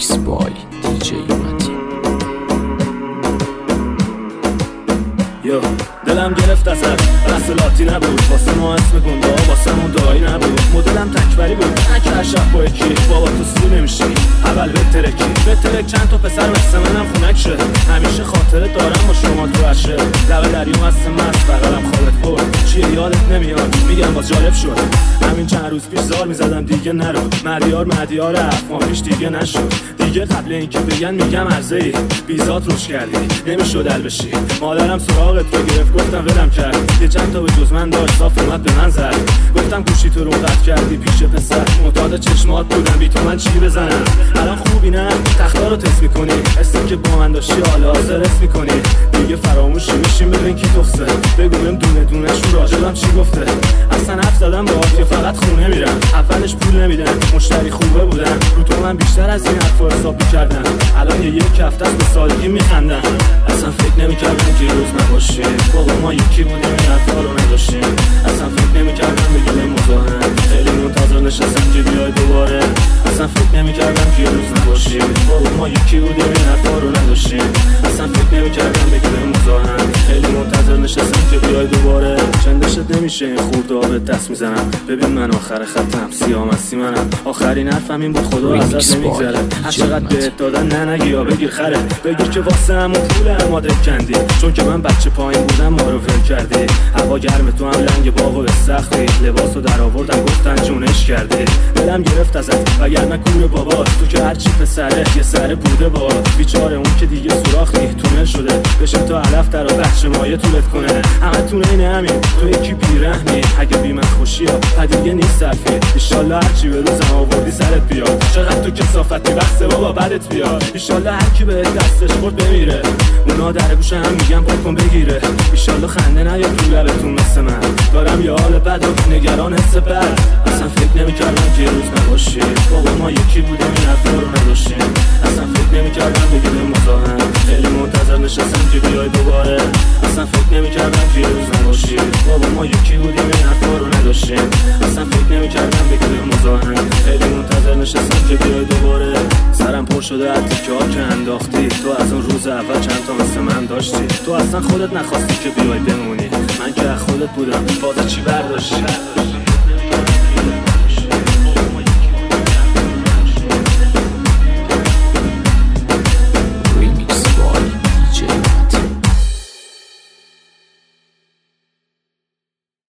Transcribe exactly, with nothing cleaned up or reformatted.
میکس بای دیجی متین. یو دلم گرفت ازت رسلاتی نبود، واسه ما اسم گنده ها واسه مون دایی نبود. مدلم تکبری بود نکه هر شب با یکی بابا تو سیر نمیشی اول بترکی بترک چند تا پسر مثل منم خونک شه. همیشه خاطره دارم با شما تو عشه لبه دریم هست مست بغلم خوابت برد چیه یادت نمیاد میگم باز جالب شد. همین چند روز پیش زار میزدم دیگه نرو مدیار مدیار افغان پیش دیگه نشد دیگه. قبل اینکه بگن میگم عرضه ای بیزات روش کردی نمیشد ال بشی. مادرم سراغت رو گرفت گفتم ولم کرد یه چند تا به جز من داشت صاف اومد به من زد. گفتم گوشی تو رو قطع کردی پیش پسر معتاد چشمات بودم بی تو من چی بزنم. الان خوبی نه تختا رو تست میکنی اسم که با من داشتی حالا حاضر اسم میکنی دیگه فراموشی میشیم ببین کی تخصه. بگویم دونه دونه شو راجبم چی گفته. اصلا حرف زدم باهات که فقط خونه میرم اولش پول نمیدن مشتری خوبه بودن رو تو من بیشتر از این حرفا حساب میکردن. الان یه یک هفته است به سادگی میخندن. اصلا فکر نمیکردم که روز نباشی بابا ما یکی بودیم این حرفا رو نداشتیم. اصلا فکر نمیکردم بگیم مزاحم خیلی منتظر نشستم که بیای دوباره. اصلا فکر نمیکردم که روز نباشی بابا ما یکی بودیم این حرفا رو نداشتیم. اصلا فکر نمیکردم بگیم مزاحم خیلی منتظر نشستم که بیای دوباره. چندشت نمیشه این خورده ها به دست میزنم ببین من آخر خطم سیامستی منم. آخرین حرفم این بود خدا ازت نمیگذره هر چقدر بهت دادن نه نگی یا بگیر خره. بگیر که واسه همون پول اماده کندی چون که من بچه پایین بودم ما رو ول کردی. هوا گرم تو هم لنگ باغ و سختی لباسو در آوردن گفتن جونش کردی. دلم گرفت ازت وگرنه کور بابا تو که هرچی پسره یه سر بوده با بیچاره اون که دیگه سوراخ نی تونل شده بشه تا علف در و بچه مایه طولت کنه. همه تونه اینه همین تو یکی بیرحمی اگه بی من خوشی ها پدیگه نیست صرفی. ایشالله هرچی به روزم آوردی سرت بیاد چقدر تو کسافتی بسته بابا بدت بیاد. ایشالله هرکی به دستش خورد بمیره اونا در گوشه هم میگن بکن بگیره. ایشالله خنده نیاد تو لبتون مثل من دارم یه حال بد و نگران حس بد. اصلا فکر نمیکردم که روز نباشی بابا ما یکی بودیم این حرفا رو نداشتیم. اصلا فکر نمیکردم بگیم مزاحم خیلی منتظر نشستم که بیای دوباره. اصلا فکر نمیکردم که روز نباشی بابا ما یکی بودیم این حرفا رو نداشتیم. اصلا فکر نمیکردم بگیم مزاحم خیلی منتظر نشستم که بیای دوباره. سرم پر شده از تیکه‌ها که انداختی تو از اون روز اول چند تا مثل من داشتی. تو اصلا خودت نخواستی که بیای بمونی من که از خودت بودم فاز چی برداشتی.